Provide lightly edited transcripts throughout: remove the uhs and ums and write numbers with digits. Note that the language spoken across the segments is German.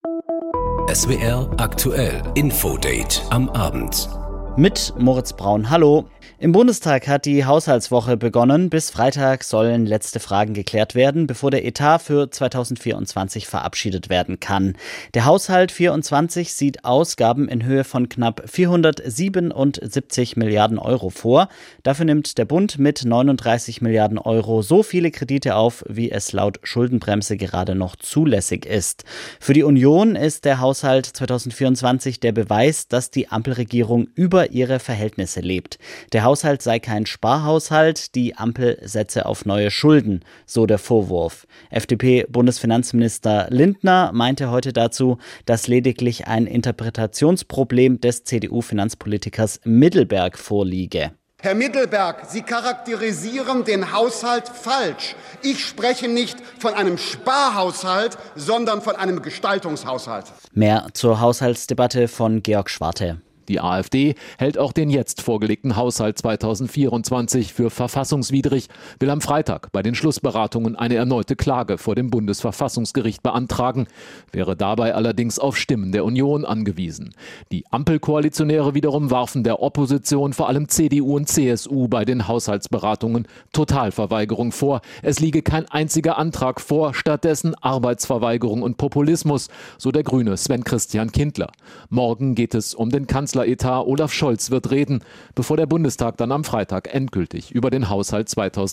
SWR aktuell Infodate am Abend. Mit Moritz Braun. Hallo. Im Bundestag hat die Haushaltswoche begonnen. Bis Freitag sollen letzte Fragen geklärt werden, bevor der Etat für 2024 verabschiedet werden kann. Der Haushalt 24 sieht Ausgaben in Höhe von knapp 477 Milliarden Euro vor. Dafür nimmt der Bund mit 39 Milliarden Euro so viele Kredite auf, wie es laut Schuldenbremse gerade noch zulässig ist. Für die Union ist der Haushalt 2024 der Beweis, dass die Ampelregierung über ihre Verhältnisse lebt. Der Haushalt sei kein Sparhaushalt, die Ampel setze auf neue Schulden, so der Vorwurf. FDP-Bundesfinanzminister Lindner meinte heute dazu, dass lediglich ein Interpretationsproblem des CDU-Finanzpolitikers Middelberg vorliege. Herr Middelberg, Sie charakterisieren den Haushalt falsch. Ich spreche nicht von einem Sparhaushalt, sondern von einem Gestaltungshaushalt. Mehr zur Haushaltsdebatte von Georg Schwarte. Die AfD hält auch den jetzt vorgelegten Haushalt 2024 für verfassungswidrig, will am Freitag bei den Schlussberatungen eine erneute Klage vor dem Bundesverfassungsgericht beantragen, wäre dabei allerdings auf Stimmen der Union angewiesen. Die Ampelkoalitionäre wiederum warfen der Opposition, vor allem CDU und CSU, bei den Haushaltsberatungen Totalverweigerung vor. Es liege kein einziger Antrag vor, stattdessen Arbeitsverweigerung und Populismus, so der Grüne Sven Christian Kindler. Morgen geht es um den Kanzleretat. Olaf Scholz wird reden, bevor der Bundestag dann am Freitag endgültig über den Haushalt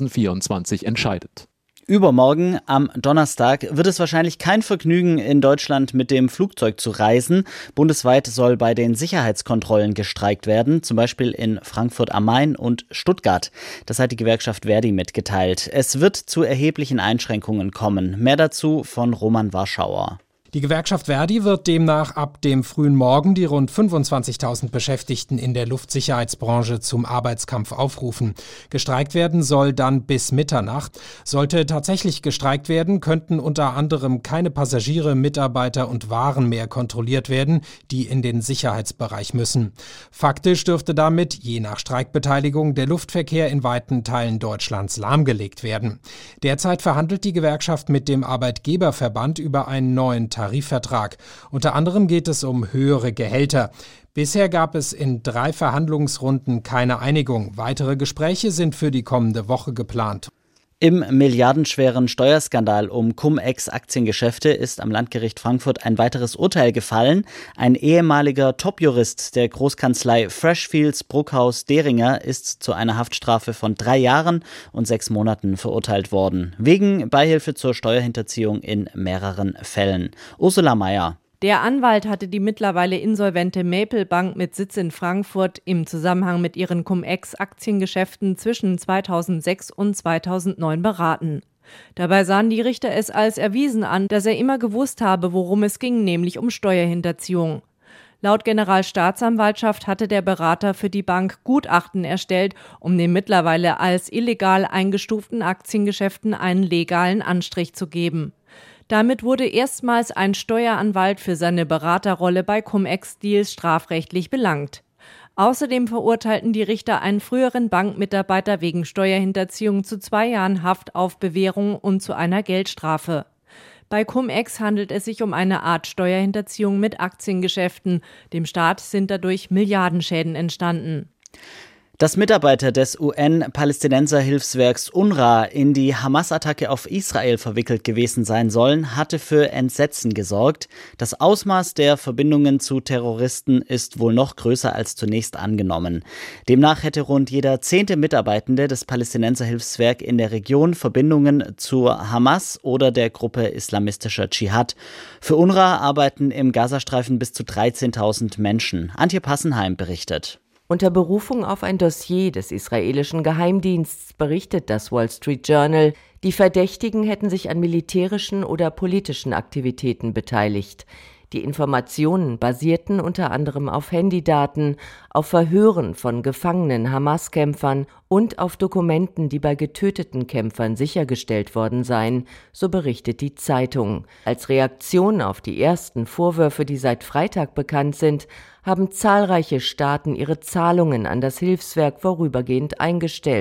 2024 entscheidet. Übermorgen, am Donnerstag, wird es wahrscheinlich kein Vergnügen, in Deutschland mit dem Flugzeug zu reisen. Bundesweit soll bei den Sicherheitskontrollen gestreikt werden, zum Beispiel in Frankfurt am Main und Stuttgart. Das hat die Gewerkschaft Verdi mitgeteilt. Es wird zu erheblichen Einschränkungen kommen. Mehr dazu von Roman Warschauer. Die Gewerkschaft Verdi wird demnach ab dem frühen Morgen die rund 25.000 Beschäftigten in der Luftsicherheitsbranche zum Arbeitskampf aufrufen. Gestreikt werden soll dann bis Mitternacht. Sollte tatsächlich gestreikt werden, könnten unter anderem keine Passagiere, Mitarbeiter und Waren mehr kontrolliert werden, die in den Sicherheitsbereich müssen. Faktisch dürfte damit, je nach Streikbeteiligung, der Luftverkehr in weiten Teilen Deutschlands lahmgelegt werden. Derzeit verhandelt die Gewerkschaft mit dem Arbeitgeberverband über einen neuen Tarifvertrag. Unter anderem geht es um höhere Gehälter. Bisher gab es in 3 Verhandlungsrunden keine Einigung. Weitere Gespräche sind für die kommende Woche geplant. Im milliardenschweren Steuerskandal um Cum-Ex-Aktiengeschäfte ist am Landgericht Frankfurt ein weiteres Urteil gefallen. Ein ehemaliger Topjurist der Großkanzlei Freshfields Bruckhaus Deringer ist zu einer Haftstrafe von 3 Jahren und 6 Monaten verurteilt worden. Wegen Beihilfe zur Steuerhinterziehung in mehreren Fällen. Ursula Mayer. Der Anwalt hatte die mittlerweile insolvente Maple Bank mit Sitz in Frankfurt im Zusammenhang mit ihren Cum-Ex-Aktiengeschäften zwischen 2006 und 2009 beraten. Dabei sahen die Richter es als erwiesen an, dass er immer gewusst habe, worum es ging, nämlich um Steuerhinterziehung. Laut Generalstaatsanwaltschaft hatte der Berater für die Bank Gutachten erstellt, um den mittlerweile als illegal eingestuften Aktiengeschäften einen legalen Anstrich zu geben. Damit wurde erstmals ein Steueranwalt für seine Beraterrolle bei Cum-Ex-Deals strafrechtlich belangt. Außerdem verurteilten die Richter einen früheren Bankmitarbeiter wegen Steuerhinterziehung zu 2 Jahren Haft auf Bewährung und zu einer Geldstrafe. Bei Cum-Ex handelt es sich um eine Art Steuerhinterziehung mit Aktiengeschäften. Dem Staat sind dadurch Milliardenschäden entstanden. Dass Mitarbeiter des UN-Palästinenser-Hilfswerks UNRWA in die Hamas-Attacke auf Israel verwickelt gewesen sein sollen, hatte für Entsetzen gesorgt. Das Ausmaß der Verbindungen zu Terroristen ist wohl noch größer als zunächst angenommen. Demnach hätte rund jeder 10. Mitarbeitende des Palästinenser-Hilfswerk in der Region Verbindungen zur Hamas oder der Gruppe islamistischer Dschihad. Für UNRWA arbeiten im Gazastreifen bis zu 13.000 Menschen. Antje Passenheim berichtet. Unter Berufung auf ein Dossier des israelischen Geheimdienstes berichtet das Wall Street Journal, die Verdächtigen hätten sich an militärischen oder politischen Aktivitäten beteiligt. Die Informationen basierten unter anderem auf Handydaten, auf Verhören von gefangenen Hamas-Kämpfern und auf Dokumenten, die bei getöteten Kämpfern sichergestellt worden seien, so berichtet die Zeitung. Als Reaktion auf die ersten Vorwürfe, die seit Freitag bekannt sind, haben zahlreiche Staaten ihre Zahlungen an das Hilfswerk vorübergehend eingestellt,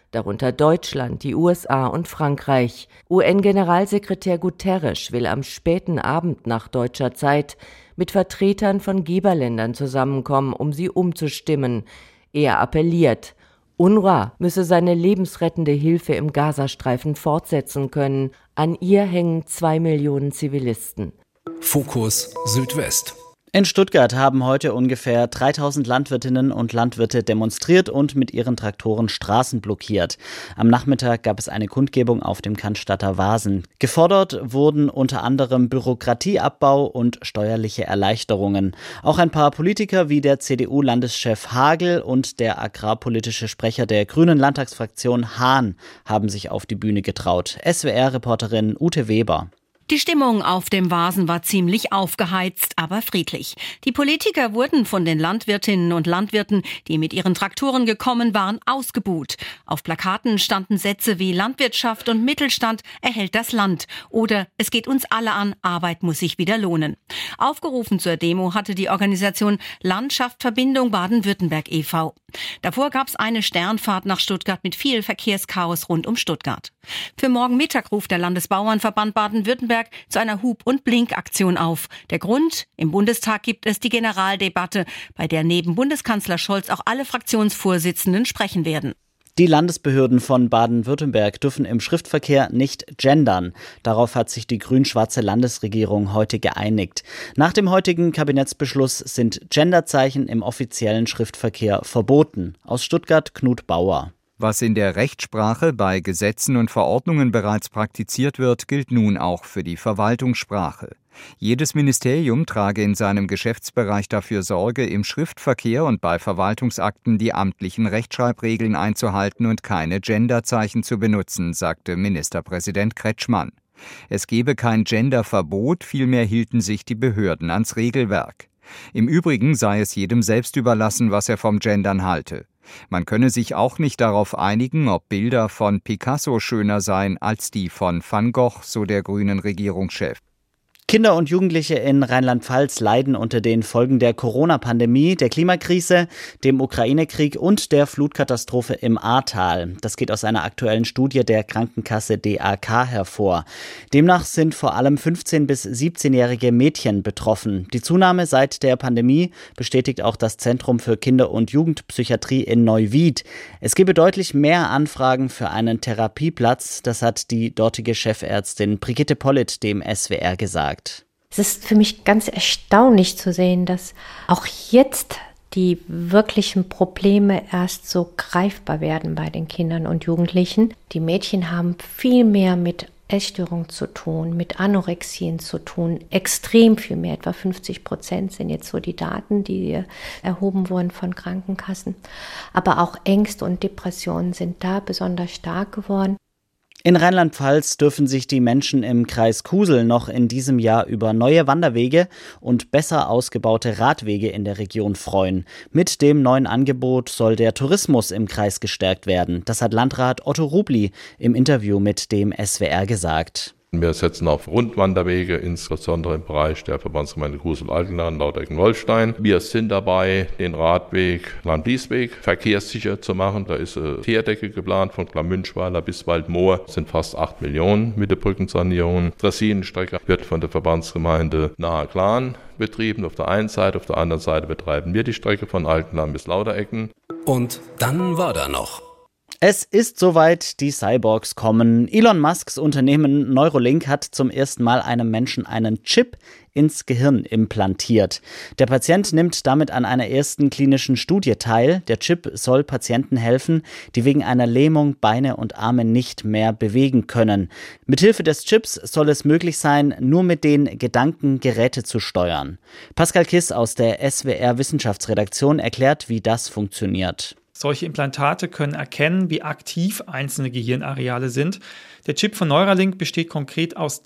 darunter Deutschland, die USA und Frankreich. UN-Generalsekretär Guterres will am späten Abend nach deutscher Zeit mit Vertretern von Geberländern zusammenkommen, um sie umzustimmen. Er appelliert, UNRWA müsse seine lebensrettende Hilfe im Gazastreifen fortsetzen können. An ihr hängen 2 Millionen Zivilisten. Fokus Südwest. In Stuttgart haben heute ungefähr 3000 Landwirtinnen und Landwirte demonstriert und mit ihren Traktoren Straßen blockiert. Am Nachmittag gab es eine Kundgebung auf dem Cannstatter Wasen. Gefordert wurden unter anderem Bürokratieabbau und steuerliche Erleichterungen. Auch ein paar Politiker wie der CDU-Landeschef Hagel und der agrarpolitische Sprecher der Grünen Landtagsfraktion Hahn haben sich auf die Bühne getraut. SWR-Reporterin Ute Weber. Die Stimmung auf dem Wasen war ziemlich aufgeheizt, aber friedlich. Die Politiker wurden von den Landwirtinnen und Landwirten, die mit ihren Traktoren gekommen waren, ausgebuht. Auf Plakaten standen Sätze wie Landwirtschaft und Mittelstand erhält das Land oder es geht uns alle an, Arbeit muss sich wieder lohnen. Aufgerufen zur Demo hatte die Organisation Landschaft Verbindung Baden-Württemberg e.V. Davor gab es eine Sternfahrt nach Stuttgart mit viel Verkehrschaos rund um Stuttgart. Für morgen Mittag ruft der Landesbauernverband Baden-Württemberg zu einer Hub- und Blinkaktion auf. Der Grund? Im Bundestag gibt es die Generaldebatte, bei der neben Bundeskanzler Scholz auch alle Fraktionsvorsitzenden sprechen werden. Die Landesbehörden von Baden-Württemberg dürfen im Schriftverkehr nicht gendern. Darauf hat sich die grün-schwarze Landesregierung heute geeinigt. Nach dem heutigen Kabinettsbeschluss sind Genderzeichen im offiziellen Schriftverkehr verboten. Aus Stuttgart Knut Bauer. Was in der Rechtssprache bei Gesetzen und Verordnungen bereits praktiziert wird, gilt nun auch für die Verwaltungssprache. Jedes Ministerium trage in seinem Geschäftsbereich dafür Sorge, im Schriftverkehr und bei Verwaltungsakten die amtlichen Rechtschreibregeln einzuhalten und keine Genderzeichen zu benutzen, sagte Ministerpräsident Kretschmann. Es gebe kein Genderverbot, vielmehr hielten sich die Behörden ans Regelwerk. Im Übrigen sei es jedem selbst überlassen, was er vom Gendern halte. Man könne sich auch nicht darauf einigen, ob Bilder von Picasso schöner seien als die von Van Gogh, so der grünen Regierungschef. Kinder und Jugendliche in Rheinland-Pfalz leiden unter den Folgen der Corona-Pandemie, der Klimakrise, dem Ukraine-Krieg und der Flutkatastrophe im Ahrtal. Das geht aus einer aktuellen Studie der Krankenkasse DAK hervor. Demnach sind vor allem 15- bis 17-jährige Mädchen betroffen. Die Zunahme seit der Pandemie bestätigt auch das Zentrum für Kinder- und Jugendpsychiatrie in Neuwied. Es gebe deutlich mehr Anfragen für einen Therapieplatz. Das hat die dortige Chefärztin Brigitte Pollitt dem SWR gesagt. Es ist für mich ganz erstaunlich zu sehen, dass auch jetzt die wirklichen Probleme erst so greifbar werden bei den Kindern und Jugendlichen. Die Mädchen haben viel mehr mit Essstörungen zu tun, mit Anorexien zu tun, extrem viel mehr, etwa 50% sind jetzt so die Daten, die erhoben wurden von Krankenkassen. Aber auch Ängste und Depressionen sind da besonders stark geworden. In Rheinland-Pfalz dürfen sich die Menschen im Kreis Kusel noch in diesem Jahr über neue Wanderwege und besser ausgebaute Radwege in der Region freuen. Mit dem neuen Angebot soll der Tourismus im Kreis gestärkt werden. Das hat Landrat Otto Rubli im Interview mit dem SWR gesagt. Wir setzen auf Rundwanderwege, insbesondere im Bereich der Verbandsgemeinde Kusel-Altenland, Lauterecken-Holstein. Wir sind dabei, den Radweg Lahn-Bliesweg verkehrssicher zu machen. Da ist eine Teerdecke geplant von Klamünschweiler bis Waldmoor. Das sind fast 8 Millionen mit der Brückensanierung. Die Dressinenstrecke wird von der Verbandsgemeinde Nahe-Glan betrieben. Auf der einen Seite, auf der anderen Seite betreiben wir die Strecke von Altenland bis Lauterecken. Und dann war da noch. Es ist soweit, die Cyborgs kommen. Elon Musks Unternehmen Neuralink hat zum ersten Mal einem Menschen einen Chip ins Gehirn implantiert. Der Patient nimmt damit an einer ersten klinischen Studie teil. Der Chip soll Patienten helfen, die wegen einer Lähmung Beine und Arme nicht mehr bewegen können. Mithilfe des Chips soll es möglich sein, nur mit den Gedanken Geräte zu steuern. Pascal Kiss aus der SWR Wissenschaftsredaktion erklärt, wie das funktioniert. Solche Implantate können erkennen, wie aktiv einzelne Gehirnareale sind. Der Chip von Neuralink besteht konkret aus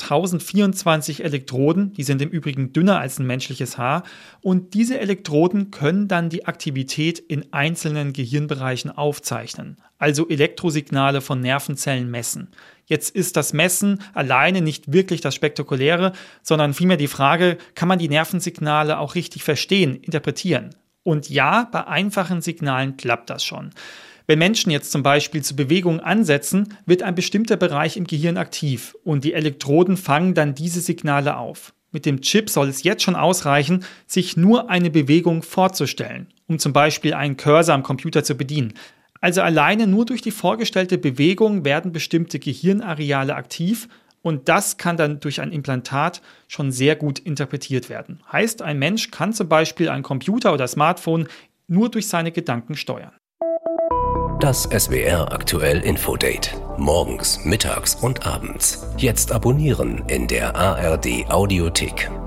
1024 Elektroden, die sind im Übrigen dünner als ein menschliches Haar. Und diese Elektroden können dann die Aktivität in einzelnen Gehirnbereichen aufzeichnen, also Elektrosignale von Nervenzellen messen. Jetzt ist das Messen alleine nicht wirklich das Spektakuläre, sondern vielmehr die Frage, kann man die Nervensignale auch richtig verstehen, interpretieren? Und ja, bei einfachen Signalen klappt das schon. Wenn Menschen jetzt zum Beispiel zu Bewegungen ansetzen, wird ein bestimmter Bereich im Gehirn aktiv und die Elektroden fangen dann diese Signale auf. Mit dem Chip soll es jetzt schon ausreichen, sich nur eine Bewegung vorzustellen, um zum Beispiel einen Cursor am Computer zu bedienen. Also alleine nur durch die vorgestellte Bewegung werden bestimmte Gehirnareale aktiv und das kann dann durch ein Implantat schon sehr gut interpretiert werden. Heißt, ein Mensch kann zum Beispiel ein Computer oder Smartphone nur durch seine Gedanken steuern. Das SWR Aktuell Infodate. Morgens, mittags und abends. Jetzt abonnieren in der ARD Audiothek.